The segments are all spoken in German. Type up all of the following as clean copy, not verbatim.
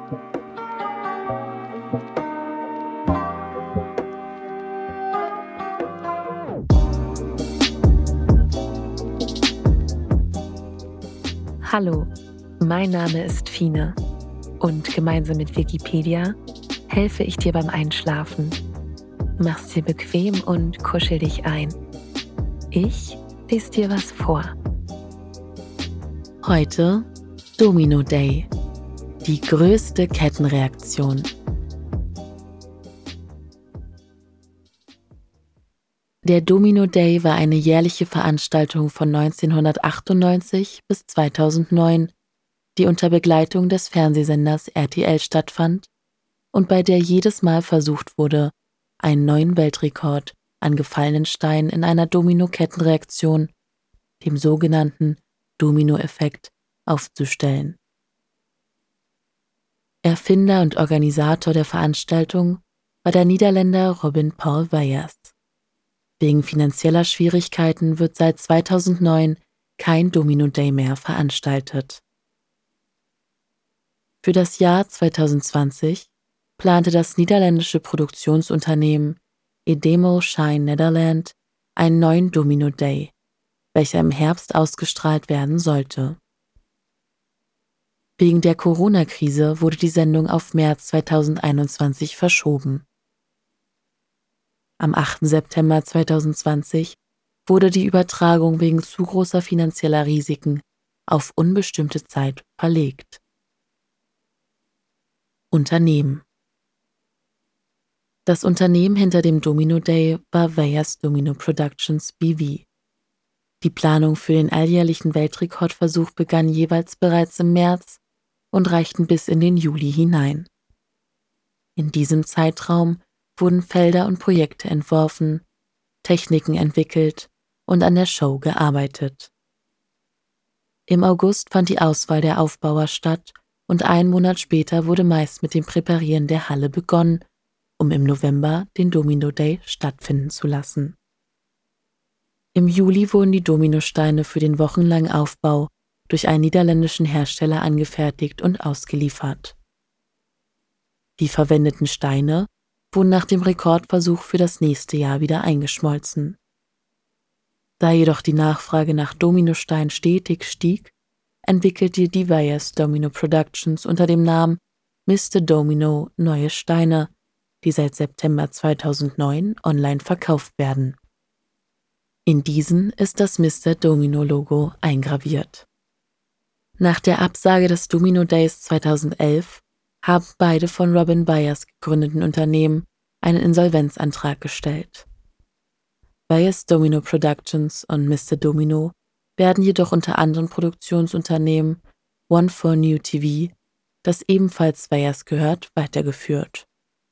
Hallo, mein Name ist Fine und gemeinsam mit Wikipedia helfe ich dir beim Einschlafen. Mach's dir bequem und kuschel dich ein. Ich lese dir was vor. Heute Domino Day, die größte Kettenreaktion. Der Domino Day war eine jährliche Veranstaltung von 1998 bis 2009, die unter Begleitung des Fernsehsenders RTL stattfand und bei der jedes Mal versucht wurde, einen neuen Weltrekord an gefallenen Steinen in einer Domino-Kettenreaktion, dem sogenannten Domino-Effekt, aufzustellen. Erfinder und Organisator der Veranstaltung war der Niederländer Robin Paul Weijers. Wegen finanzieller Schwierigkeiten wird seit 2009 kein Domino Day mehr veranstaltet. Für das Jahr 2020 plante das niederländische Produktionsunternehmen Edemo Shine Nederland einen neuen Domino Day, welcher im Herbst ausgestrahlt werden sollte. Wegen der Corona-Krise wurde die Sendung auf März 2021 verschoben. Am 8. September 2020 wurde die Übertragung wegen zu großer finanzieller Risiken auf unbestimmte Zeit verlegt. Unternehmen. Das Unternehmen hinter dem Domino Day war Weijers Domino Productions BV. Die Planung für den alljährlichen Weltrekordversuch begann jeweils bereits im März und reichten bis in den Juli hinein. In diesem Zeitraum wurden Felder und Projekte entworfen, Techniken entwickelt und an der Show gearbeitet. Im August fand die Auswahl der Aufbauer statt und einen Monat später wurde meist mit dem Präparieren der Halle begonnen, um im November den Domino Day stattfinden zu lassen. Im Juli wurden die Dominosteine für den wochenlangen Aufbau durch einen niederländischen Hersteller angefertigt und ausgeliefert. Die verwendeten Steine wurden nach dem Rekordversuch für das nächste Jahr wieder eingeschmolzen. Da jedoch die Nachfrage nach Dominosteinen stetig stieg, entwickelte die Weijers Domino Productions unter dem Namen Mr. Domino neue Steine, die seit September 2009 online verkauft werden. In diesen ist das Mr. Domino-Logo eingraviert. Nach der Absage des Domino Days 2011 haben beide von Robin Weijers gegründeten Unternehmen einen Insolvenzantrag gestellt. Weijers Domino Productions und Mr. Domino werden jedoch unter anderen Produktionsunternehmen One4New TV, das ebenfalls Weijers gehört, weitergeführt.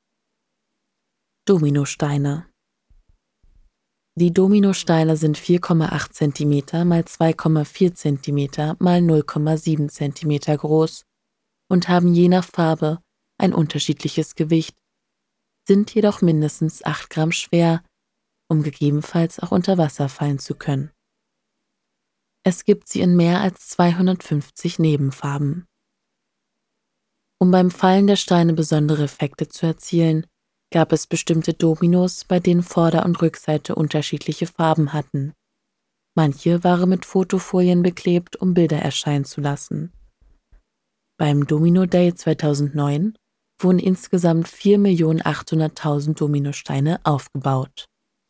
Dominosteine. Die Dominosteine sind 4,8 cm x 2,4 cm x 0,7 cm groß und haben je nach Farbe ein unterschiedliches Gewicht, sind jedoch mindestens 8 Gramm schwer, um gegebenenfalls auch unter Wasser fallen zu können. Es gibt sie in mehr als 250 Nebenfarben. Um beim Fallen der Steine besondere Effekte zu erzielen, gab es bestimmte Dominos, bei denen Vorder- und Rückseite unterschiedliche Farben hatten. Manche waren mit Fotofolien beklebt, um Bilder erscheinen zu lassen. Beim Domino Day 2009 wurden insgesamt 4.800.000 Dominosteine aufgebaut.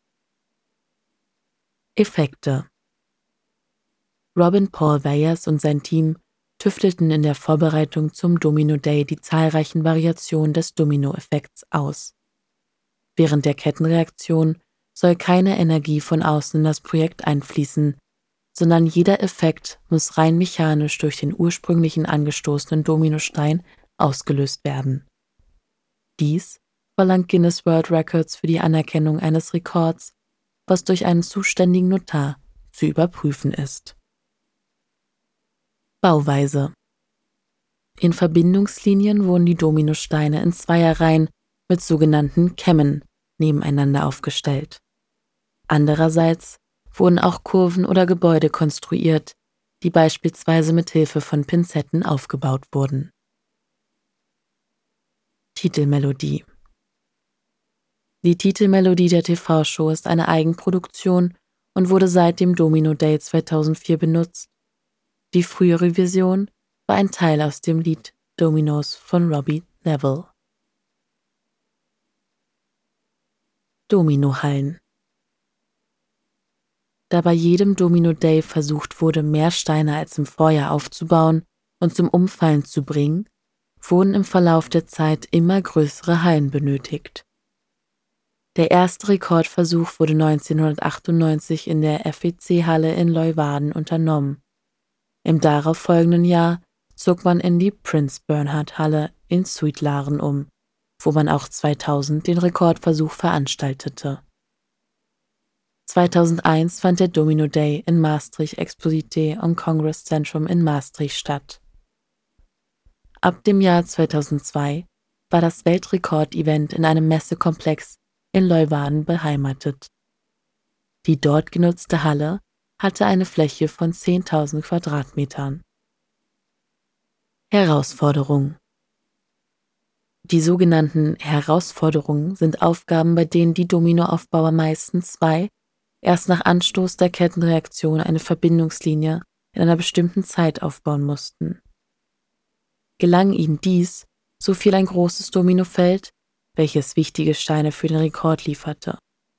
Effekte. Robin Paul Weijers und sein Team tüftelten in der Vorbereitung zum Domino Day die zahlreichen Variationen des Domino-Effekts aus. Während der Kettenreaktion soll keine Energie von außen in das Projekt einfließen, sondern jeder Effekt muss rein mechanisch durch den ursprünglichen angestoßenen Dominostein ausgelöst werden. Dies verlangt Guinness World Records für die Anerkennung eines Rekords, was durch einen zuständigen Notar zu überprüfen ist. Bauweise. In Verbindungslinien wurden die Dominosteine in Zweierreihen mit sogenannten Kämmen nebeneinander aufgestellt. Andererseits wurden auch Kurven oder Gebäude konstruiert, die beispielsweise mit Hilfe von Pinzetten aufgebaut wurden. Titelmelodie. Die Titelmelodie der TV-Show ist eine Eigenproduktion und wurde seit dem Domino Day 2004 benutzt. Die frühere Version war ein Teil aus dem Lied Dominoes von Robbie Neville. Dominohallen. Da bei jedem Domino Day versucht wurde, mehr Steine als im Vorjahr aufzubauen und zum Umfallen zu bringen, wurden im Verlauf der Zeit immer größere Hallen benötigt. Der erste Rekordversuch wurde 1998 in der FEC-Halle in Leeuwarden unternommen. Im darauffolgenden Jahr zog man in die Prince-Bernhard-Halle in Zuidlaren um, wo man auch 2000 den Rekordversuch veranstaltete. 2001 fand der Domino Day in Maastricht Exposité und Congress Centrum in Maastricht statt. Ab dem Jahr 2002 war das Weltrekordevent in einem Messekomplex in Leeuwarden beheimatet. Die dort genutzte Halle hatte eine Fläche von 10.000 Quadratmetern. Herausforderung. Die sogenannten Herausforderungen sind Aufgaben, bei denen die Dominoaufbauer meistens erst nach Anstoß der Kettenreaktion eine Verbindungslinie in einer bestimmten Zeit aufbauen mussten. Gelang ihnen dies, so fiel ein großes Dominofeld, welches wichtige Steine für den Rekord lieferte.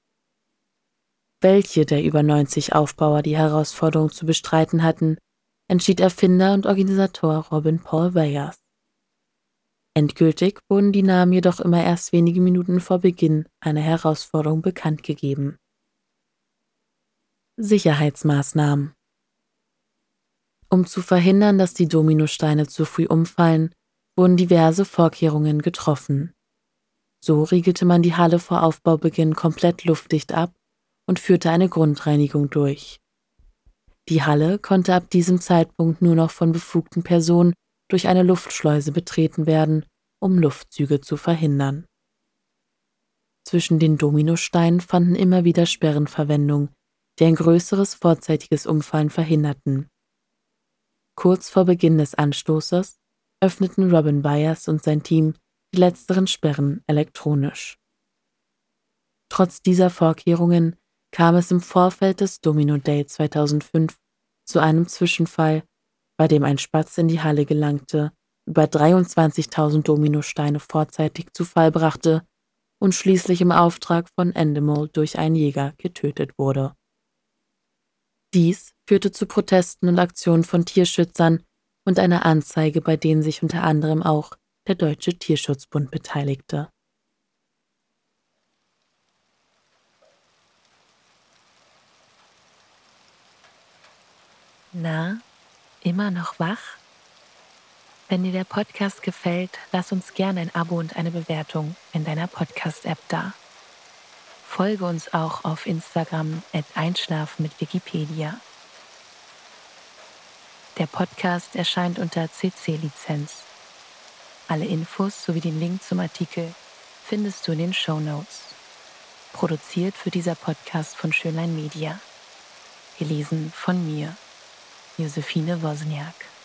Welche der über 90 Aufbauer die Herausforderung zu bestreiten hatten, entschied Erfinder und Organisator Robin Paul Weijers. Endgültig wurden die Namen jedoch immer erst wenige Minuten vor Beginn einer Herausforderung bekannt gegeben. Sicherheitsmaßnahmen. Um zu verhindern, dass die Dominosteine zu früh umfallen, wurden diverse Vorkehrungen getroffen. So riegelte man die Halle vor Aufbaubeginn komplett luftdicht ab und führte eine Grundreinigung durch. Die Halle konnte ab diesem Zeitpunkt nur noch von befugten Personen durch eine Luftschleuse betreten werden, um Luftzüge zu verhindern. Zwischen den Dominosteinen fanden immer wieder Sperren Verwendung, die ein größeres vorzeitiges Umfallen verhinderten. Kurz vor Beginn des Anstoßes öffneten Robin Weijers und sein Team die letzteren Sperren elektronisch. Trotz dieser Vorkehrungen kam es im Vorfeld des Domino Day 2005 zu einem Zwischenfall, bei dem ein Spatz in die Halle gelangte, über 23.000 Dominosteine vorzeitig zu Fall brachte und schließlich im Auftrag von Endemol durch einen Jäger getötet wurde. Dies führte zu Protesten und Aktionen von Tierschützern und einer Anzeige, bei denen sich unter anderem auch der Deutsche Tierschutzbund beteiligte. Na, immer noch wach? Wenn dir der Podcast gefällt, lass uns gerne ein Abo und eine Bewertung in deiner Podcast-App da. Folge uns auch auf Instagram @einschlafen mit Wikipedia. Der Podcast erscheint unter CC-Lizenz. Alle Infos sowie den Link zum Artikel findest du in den Shownotes. Produziert für dieser Podcast von Schönlein Media. Gelesen von mir, Josephine Wozniak.